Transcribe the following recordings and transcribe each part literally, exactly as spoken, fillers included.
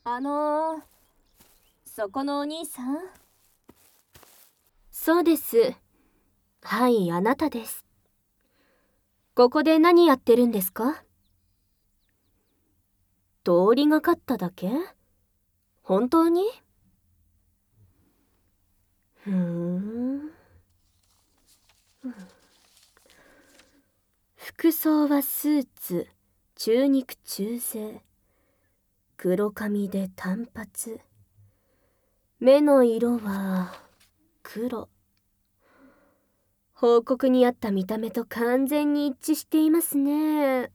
あのー、そこのお兄さん。 そうです。はい、あなたです。ここで何やってるんですか？通りがかっただけ？本当に？ふーん。服装はスーツ、中肉中背。黒髪で短髪。目の色は黒。報告にあった見た目と完全に一致していますね。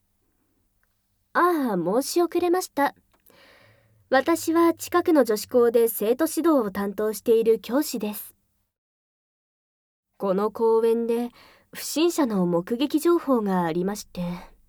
ああ、申し遅れました。私は近くの女子校で生徒指導を担当している教師です。この公園で不審者の目撃情報がありまして、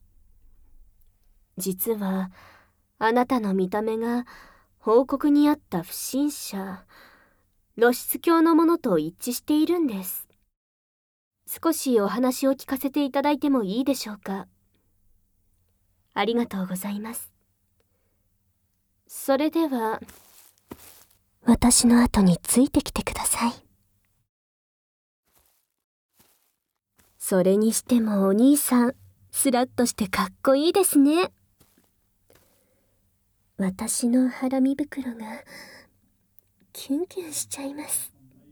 実はあなたの見た目が報告にあった不審者、露出狂のものと一致しているんです。少しお話を聞かせていただいてもいいでしょうか？ありがとうございます。それでは、私の後についてきてください。それにしてもお兄さん、スラッとしてかっこいいですね。私のハラミ袋がキュンキュンしちゃいます。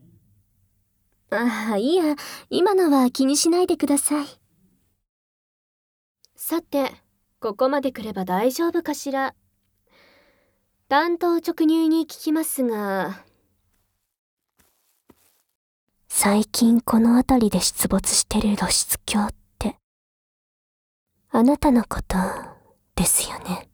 ああ、いいや、今のは気にしないでください。さて、ここまで来れば大丈夫かしら。単刀直入に聞きますが、最近この辺りで出没してる露出狂って、あなたのことですよね？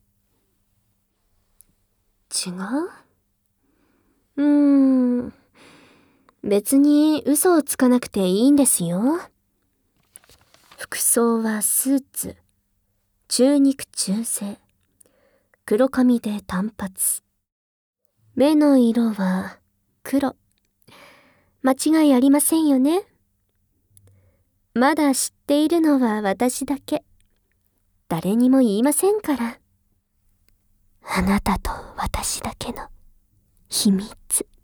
違う？うーん、別に嘘をつかなくていいんですよ。服装はスーツ、中肉中背、黒髪で短髪。目の色は黒。間違いありませんよね？まだ知っているのは私だけ。誰にも言いませんから。あなたと私だけの秘密。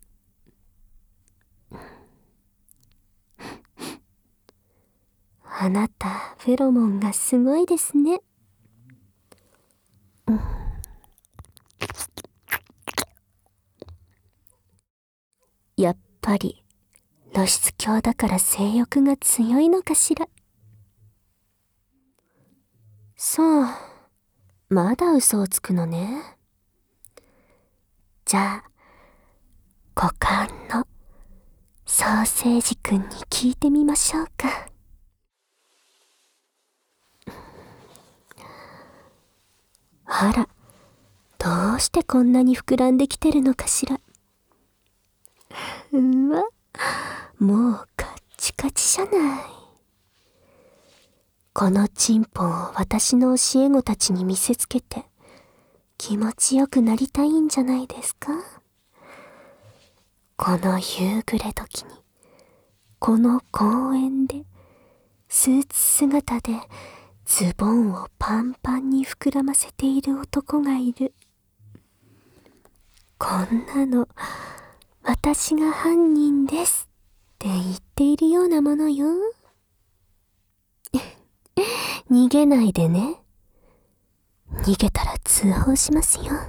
あなた、フェロモンがすごいですね。うん、やっぱり露出狂だから性欲が強いのかしら。そう、まだ嘘をつくのね。じゃあ、股間のソーセージくんに聞いてみましょうか。あら、どうしてこんなに膨らんできてるのかしら。うわ、もうカッチカチじゃない。このチンポを私の教え子たちに見せつけて気持ちよくなりたいんじゃないですか？この夕暮れ時に、この公園で、スーツ姿でズボンをパンパンに膨らませている男がいる。こんなの、私が犯人ですって言っているようなものよ。逃げないでね。逃げたら通報しますよ。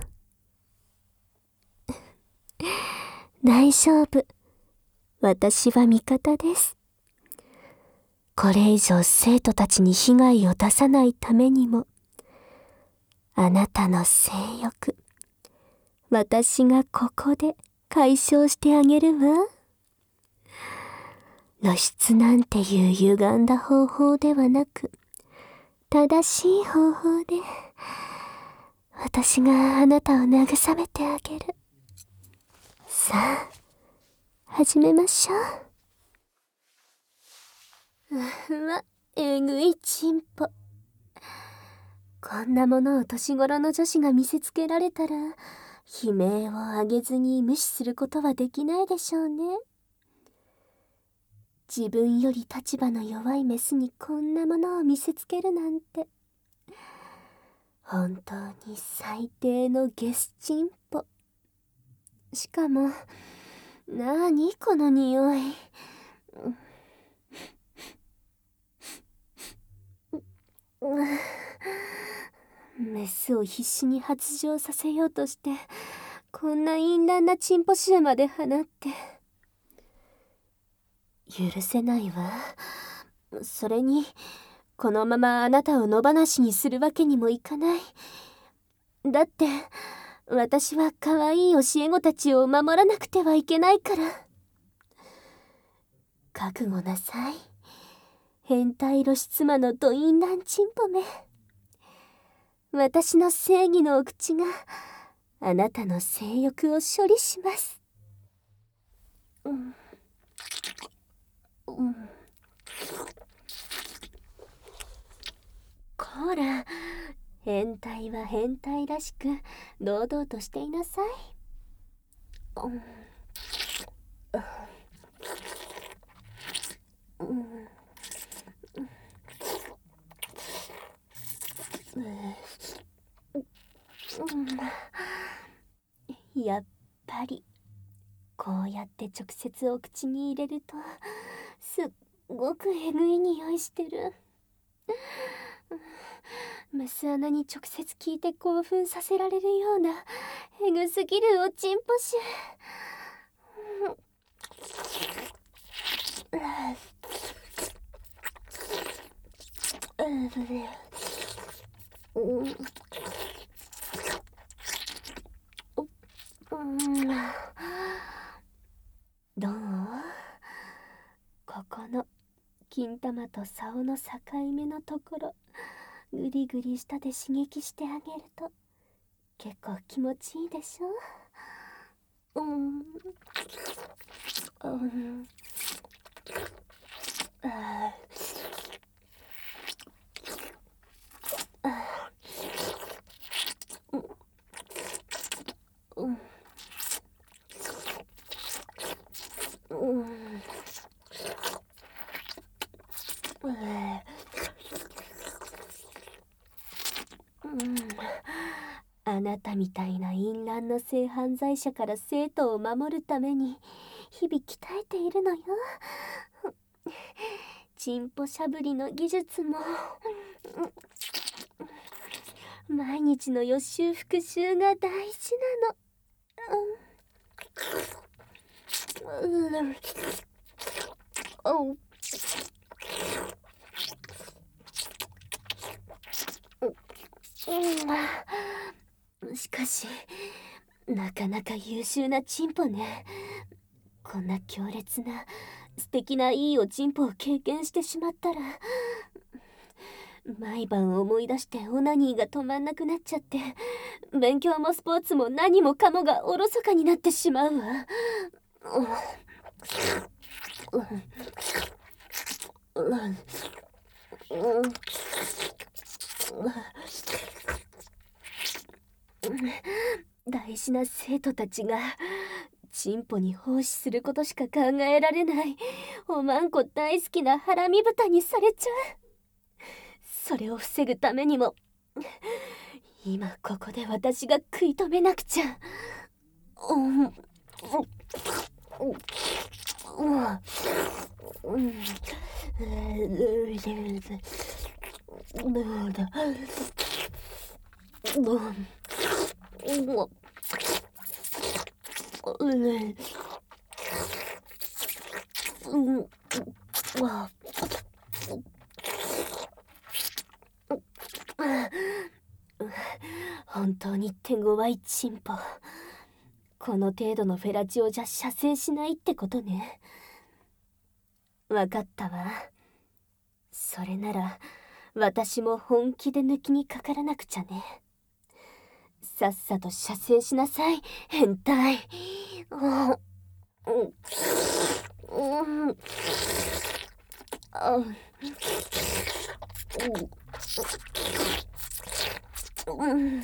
大丈夫。私は味方です。これ以上生徒たちに被害を出さないためにも、あなたの性欲、私がここで解消してあげるわ。露出なんていう歪んだ方法ではなく、正しい方法で、私があなたを慰めてあげる。さあ、始めましょう。うわ、えぐいチンポ。こんなものを年頃の女子が見せつけられたら、悲鳴を上げずに無視することはできないでしょうね。自分より立場の弱いメスにこんなものを見せつけるなんて、 本当に最低のゲスチンポ。しかも、なにこの匂い。メスを必死に発情させようとして、こんな淫乱なチンポ臭まで放って。許せないわ。それに、このままあなたを野放しにするわけにもいかない。だって、私は可愛い教え子たちを守らなくてはいけないから。覚悟なさい。変態露出魔のド淫乱チンポめ。私の正義のお口があなたの性欲を処理します。うん。うん。こら、変態は変態らしく堂々としていなさい。うん。うん。やっぱりこうやって直接お口に入れるとすっごくえぐい匂いしてる。メス穴に直接聞いて興奮させられるようなえぐすぎるおちんぽ臭。どう？ここの金玉と竿の境目のところ、グリグリ舌で刺激してあげると結構気持ちいいでしょ。うん。うん。ああ。うん。うん。うん。あなたみたいな淫乱の性犯罪者から生徒を守るために日々鍛えているのよ。チンポしゃぶりの技術も毎日の予習復習が大事なの。うん。うん。しかしなかなか優秀なチンポね。こんな強烈な素敵ないいおチンポを経験してしまったら毎晩思い出してオナニーが止まんなくなっちゃって、勉強もスポーツも何もかもがおろそかになってしまうわ。大事な生徒たちがチンポに奉仕することしか考えられないおまんこ大好きなハラミ豚にされちゃう。それを防ぐためにも今ここで私が食い止めなくちゃ。うんうん本当に手強いチンポ。この程度のフェラチオじゃ射精しないってことね。わかったわ。それなら私も本気で抜きにかからなくちゃね。さっさと射精しなさい、変態。うんうんうんあうん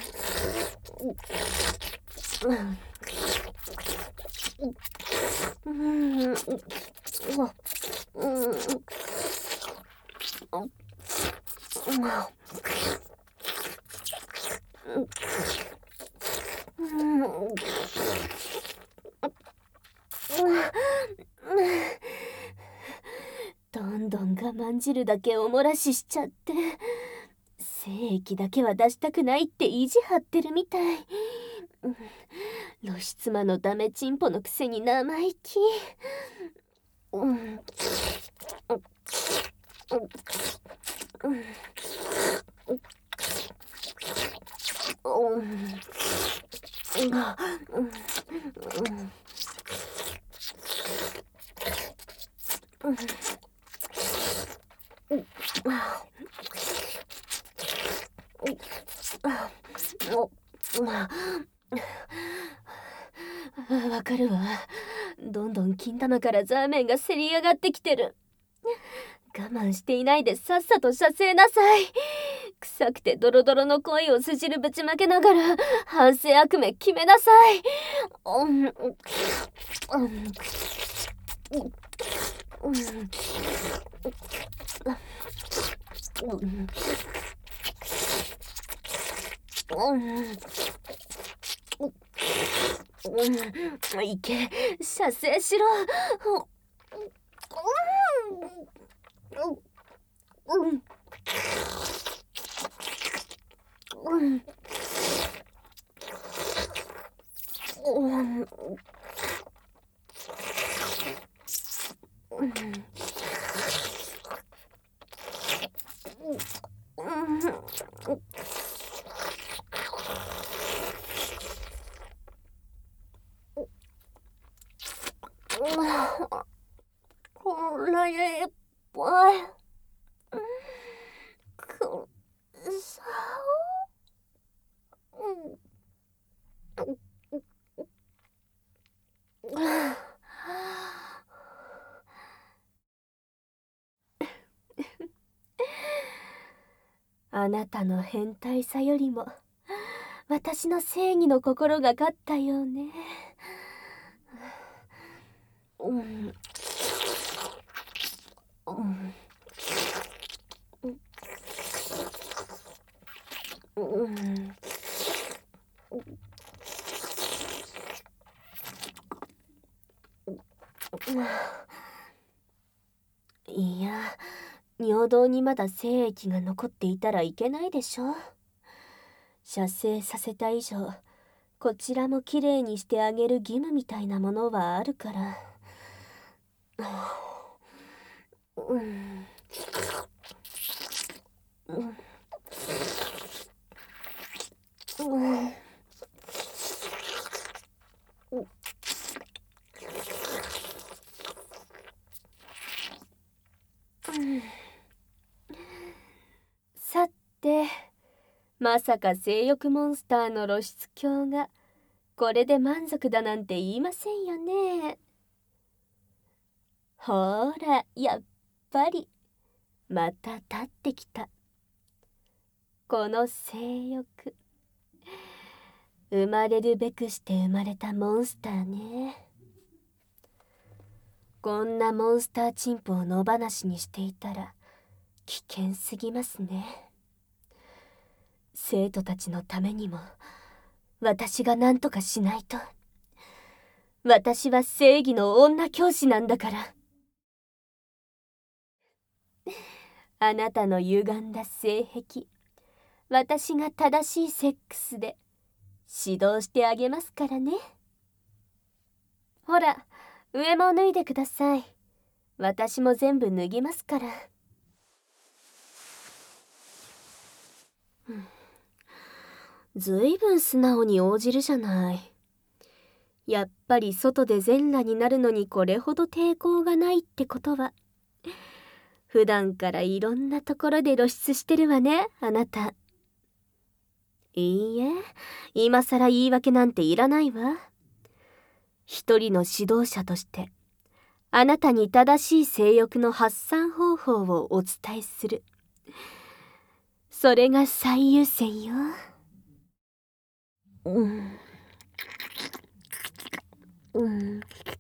どんどん我慢汁だけおもらししちゃって、精液だけは出したくないって意地張ってるみたい。露出魔のダメチンポのくせに生意気。うん。わかるわ。どんどん金玉からザーメンがせり上がってきてる。我慢していないでさっさと射精なさい。臭くてドロドロの恋をすじるぶちまけながら反省悪夢決めなさい。うんうんいけ、射精しろ。これいっぱいくさあなたの変態さよりも私の正義の心が勝ったようね。うんうんうんいや、尿道にまだ精液が残っていたらいけないでしょ。射精させた以上、こちらもきれいにしてあげる義務みたいなものはあるから。うん。うんうんさて、まさか性欲モンスターの露出狂がこれで満足だなんて言いませんよね。ほら、やっぱりまた立ってきた。この性欲、生まれるべくして生まれたモンスターね。こんなモンスターチンポを野放しにしていたら危険すぎますね。生徒たちのためにも私が何とかしないと。私は正義の女教師なんだから。あなたの歪んだ性癖、私が正しいセックスで指導してあげますからね。ほら、上も脱いでください。私も全部脱ぎますから。ずいぶん素直に応じるじゃない。やっぱり外で全裸になるのにこれほど抵抗がないってことは、普段からいろんなところで露出してるわね、あなた。いいえ、今さら言い訳なんていらないわ。一人の指導者としてあなたに正しい性欲の発散方法をお伝えする。それが最優先よ。うんうん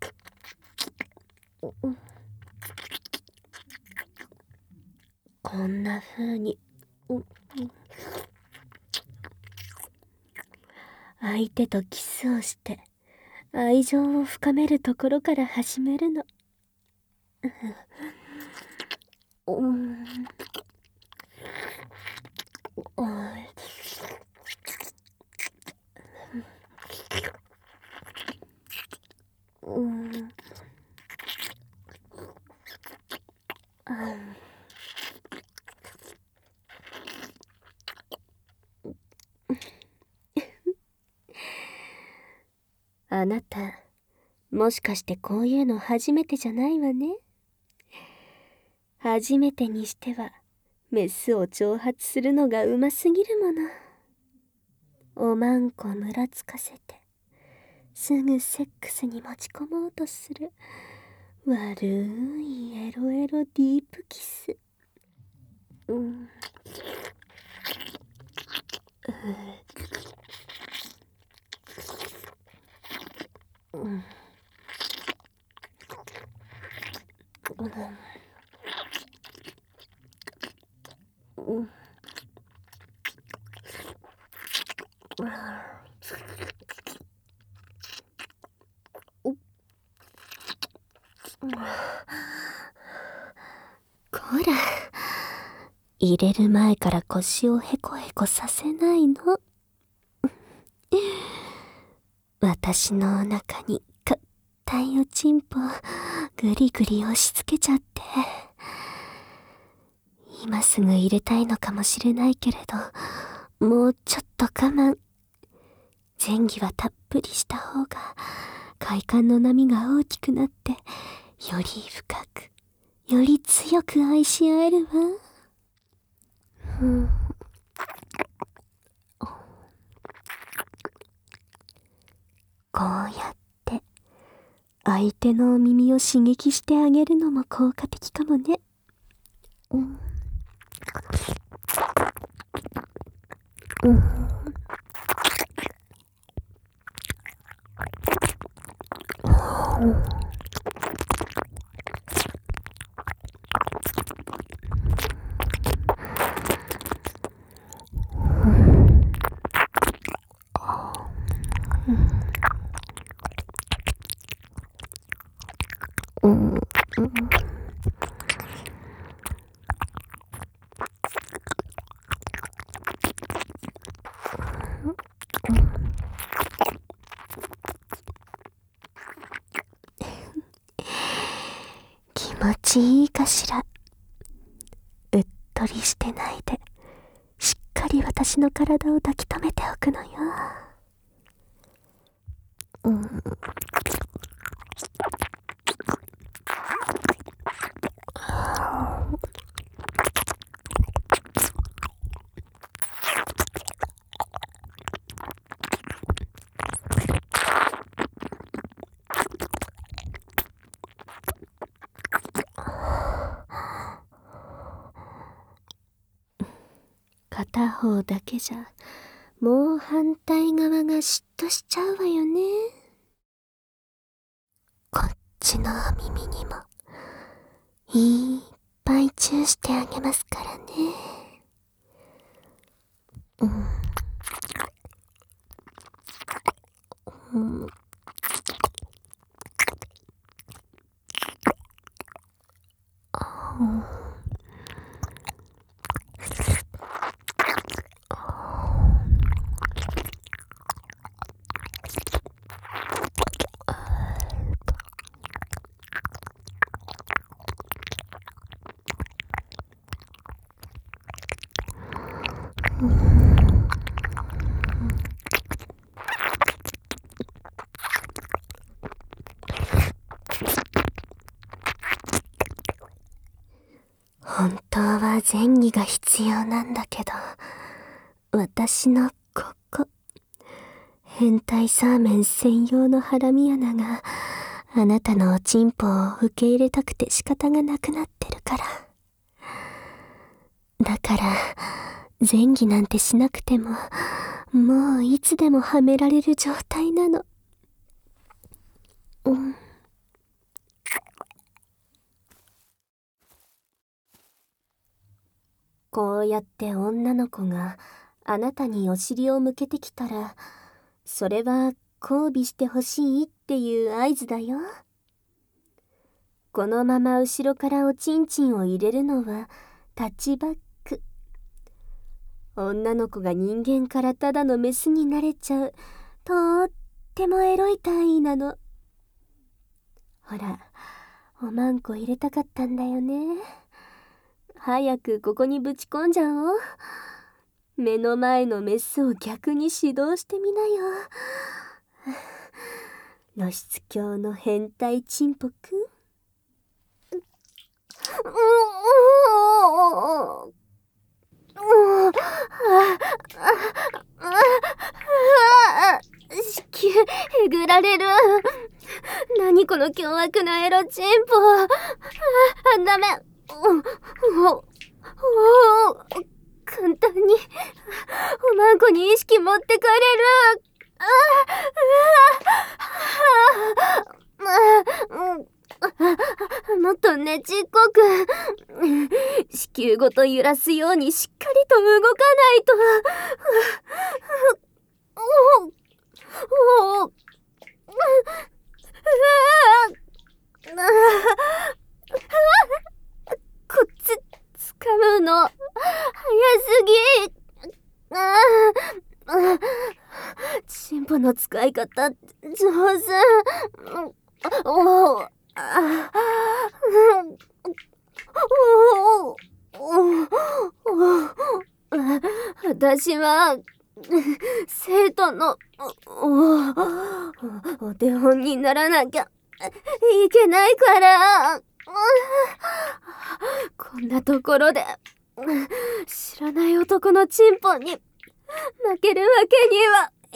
こんな風に、うん、 相手とキスをして愛情を深めるところから始めるの。うん。うん。あなた、もしかしてこういうの初めてじゃないわね。初めてにしてはメスを挑発するのがうますぎるもの。おまんこむらつかせてすぐセックスに持ち込もうとする悪いエロエロディープキス。うん。うん。うん。こら、入れる前から腰をヘコヘコさせないの。私のお腹に硬いおちんぽぐりぐり押し付けちゃって。今すぐ入れたいのかもしれないけれど、もうちょっと我慢。前戯はたっぷりした方が快感の波が大きくなって、より深くより強く愛し合えるわ。うん。こうやって相手の耳を刺激してあげるのも効果的かもね。うん。うん。うん。うん。気持ちいいかしら。うっとりしてないで、しっかり私の体を抱き留めておくのよ。うん。片方だけじゃもう反対側が嫉妬しちゃうわよね。こっちのお耳にもいっぱいチューしてあげますからね。うん。うん。うん。本当は前戯が必要なんだけど、私のここ、変態サーメン専用のハラミ穴があなたのおちんぽを受け入れたくて仕方がなくなってるから。だから前戯なんてしなくてももういつでもはめられる状態なの。うん。こうやって女の子があなたにお尻を向けてきたら、 それは交尾してほしいっていう合図だよ。このまま後ろからおちんちんを入れるのはタッチバック。女の子が人間からただのメスになれちゃうとってもエロい体位なの。ほら、おまんこ入れたかったんだよね。早くここにぶち込んじゃおう。目の前のメスを逆に指導してみなよ。露出狂の変態チンポくん。子宮えぐられる。何この凶悪なエロチンポ。あ、ダメ。おおお簡単におまんこに意識持ってかれる。ああ、もっとねちっこく子宮ごと揺らすようにしっかりと動かないと。おおおこっち掴むの早すぎ。ああ、チンポの使い方上手。おお、あ、おお、私は生徒のおお手本にならなきゃいけないから。こんなところで知らない男のチンポに負けるわけに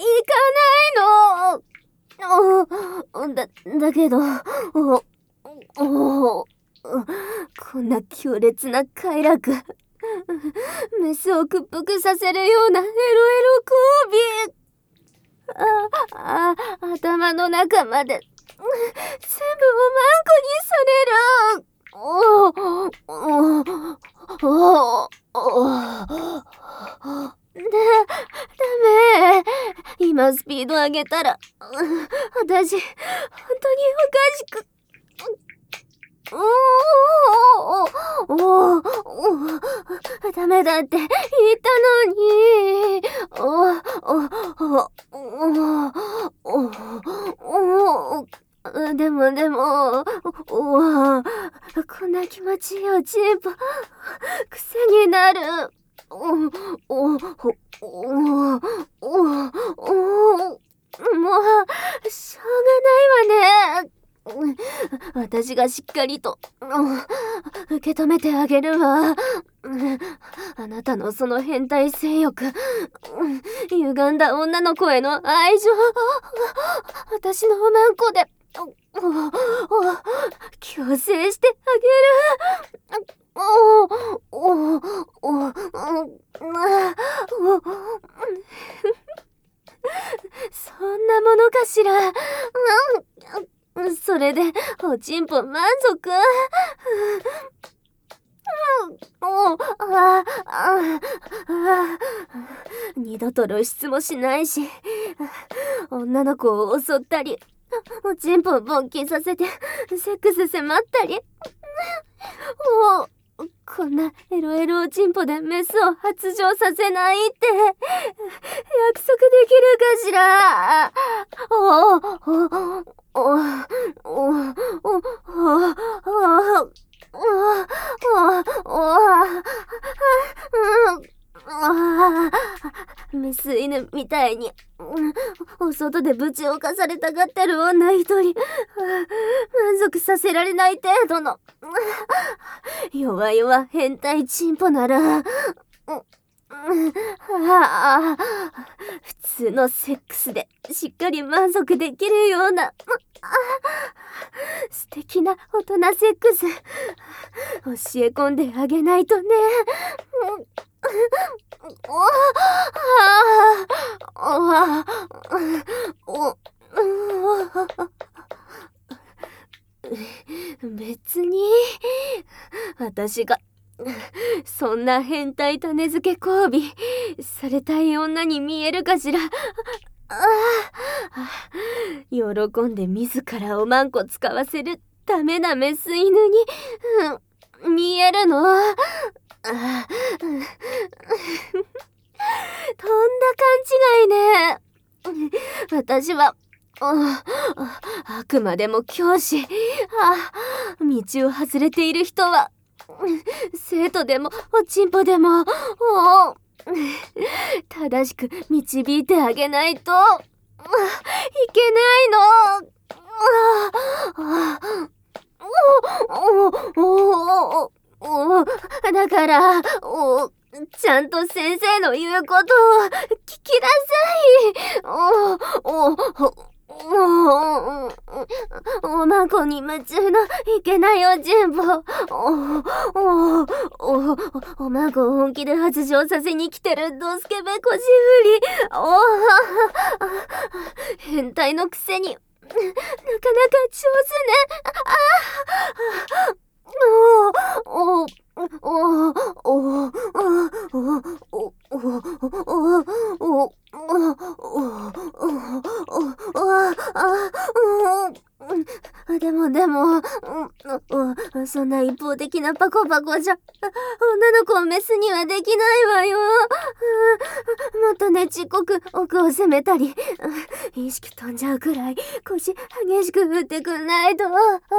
はいかないの。だ、だけど、お、お、こんな強烈な快楽、メスを屈服させるようなエロエロ交尾。あ、あ、頭の中まで全部おまんこにされる。おおおおおだ、ダメ。今スピード上げたら私本当におかしく。おおおおおダメだって言ったのに。おおおおおおでもでも、おおこんな気持ちいいおちんぽ癖になる。おおおおおおもうしょうがないわね。私がしっかりと受け止めてあげるわ。あなたのその変態性欲、歪んだ女の子への愛情、私のおまんこで強制してあげる。おおおおそんなものかしら。それでおちんぽ満足。おあああ二度と露出もしないし、女の子を襲ったりおちんぽを勃起させてセックス迫ったり。おこんなエロエロおちんぽでメスを発情させないって約束できるかしら。おおおおおおおメス犬みたいにお外でぶちをかされたがってる女一人、満足させられない程度の弱々変態チンポなら普通のセックスでしっかり満足できるような素敵な大人セックス教え込んであげないとね。別に私がそんな変態種付け交尾されたい女に見えるかしら。あ喜んで自らおまんこ使わせるダメなメス犬に、うん、見えるの。あとんだ勘違いね。私はああくまでも教師。あ道を外れている人は生徒でもおちんぽでもお正しく導いてあげないといけないの。だからおちゃんと先生の言うことを聞きなさい。おおおおまんこに夢中のいけないおちんぽ。おおおおまんこを本気で発情させに来てるドスケベこじふり。お変態のくせになかなか上手ね。おおおおおおおでもでもそんな一方的なパコパコじゃ女の子をメスにはできないわよ。もっとねちっこく奥を攻めたり意識飛んじゃうくらい腰激しく振ってくんないと。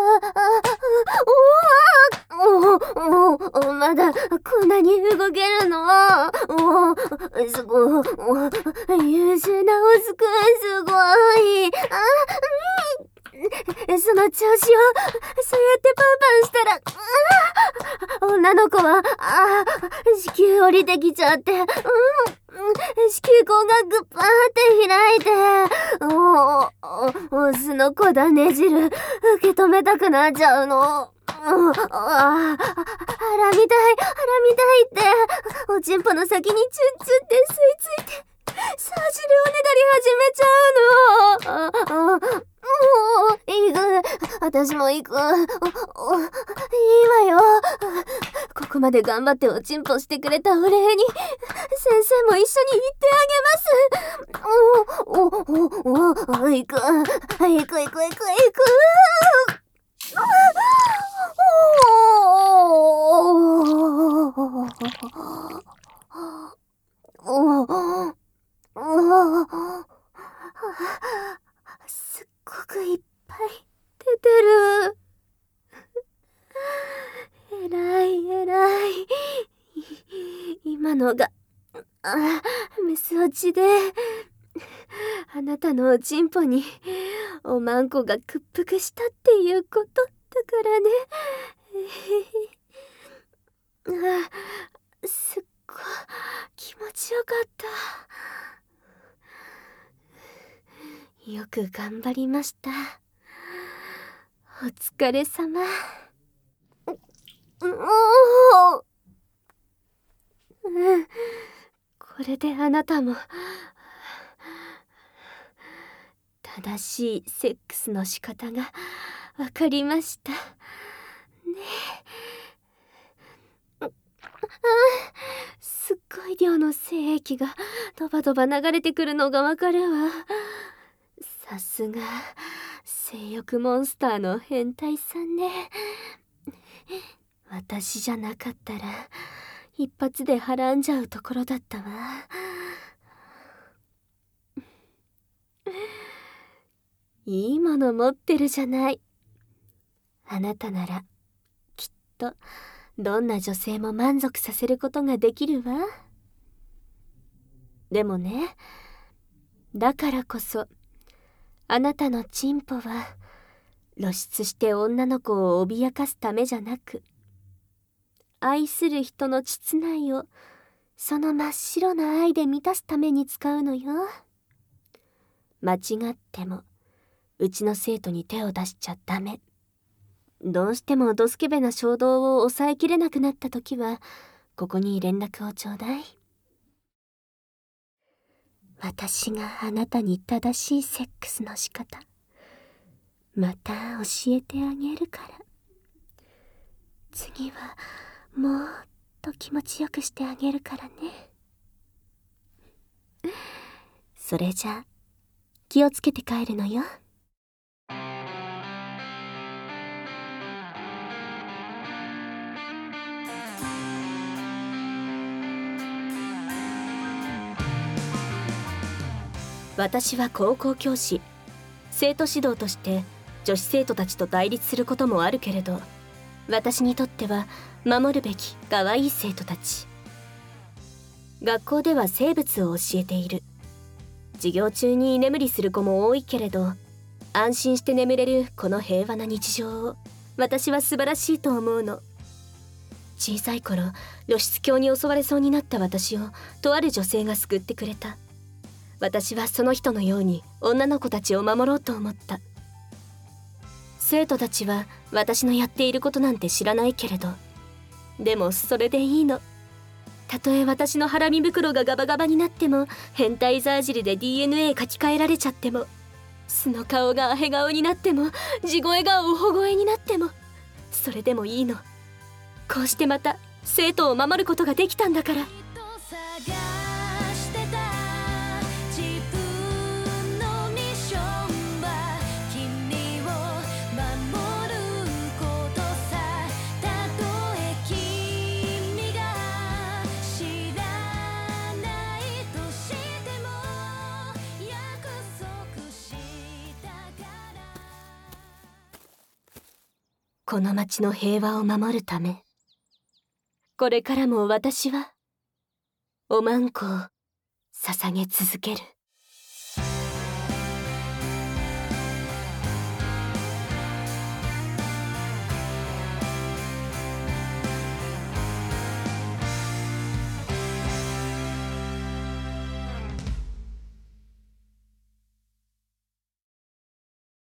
おおまだこんなに動けるの。おすごい優秀なオスくんすごい。その調子をそうやってパンパンしたら女の子はあ子宮降りてきちゃって、うん、子宮口がグッパーって開いておオスの子だねじる受け止めたくなっちゃうの。ああ、腹みたい、腹みたいって、おちんぽの先にチュンチュンって吸い付いて、さじるおねだり始めちゃうの。ああ、もう、行く。私も行く。おおいいわよ。ここまで頑張っておちんぽしてくれたお礼に、先生も一緒に行ってあげます。おおおおお行く。行く行く行く行く。すっごくいっぱい出てる。えらいえらい。今のがあメス落ちであなたのおちんぽにおまんこが屈服したっていうことだからね。あすっごい気持ちよかった。よく頑張りました。お疲れ様。おお、うん、これであなたも正しいセックスの仕方がわかりましたね。あすっごい量の精液がドバドバ流れてくるのがわかるわ。さすが性欲モンスターの変態さんね。私じゃなかったら一発ではらんじゃうところだったわ。いいもの持ってるじゃない。あなたならきっとどんな女性も満足させることができるわ。でもね、だからこそあなたのチンポは露出して女の子を脅かすためじゃなく、愛する人の膣内をその真っ白な愛で満たすために使うのよ。間違ってもうちの生徒に手を出しちゃダメ。どうしてもドスケベな衝動を抑えきれなくなった時はここに連絡をちょうだい。私があなたに正しいセックスの仕方また教えてあげるから。次はもっと気持ちよくしてあげるからね。それじゃ気をつけて帰るのよ。私は高校教師、生徒指導として女子生徒たちと対立することもあるけれど、私にとっては守るべき可愛い生徒たち。学校では生物を教えている。授業中に居眠りする子も多いけれど、安心して眠れるこの平和な日常を私は素晴らしいと思うの。小さい頃、露出狂に襲われそうになった私をとある女性が救ってくれた。私はその人のように女の子たちを守ろうと思った。生徒たちは私のやっていることなんて知らないけれど、でもそれでいいの。たとえ私のハラミ袋がガバガバになっても、変態ザージルで ディーエヌエー 書き換えられちゃっても、素の顔がアヘ顔になっても、地声がオホ声になっても、それでもいいの。こうしてまた生徒を守ることができたんだから。この町の平和を守るため、これからも私はおまんこを捧げ続ける。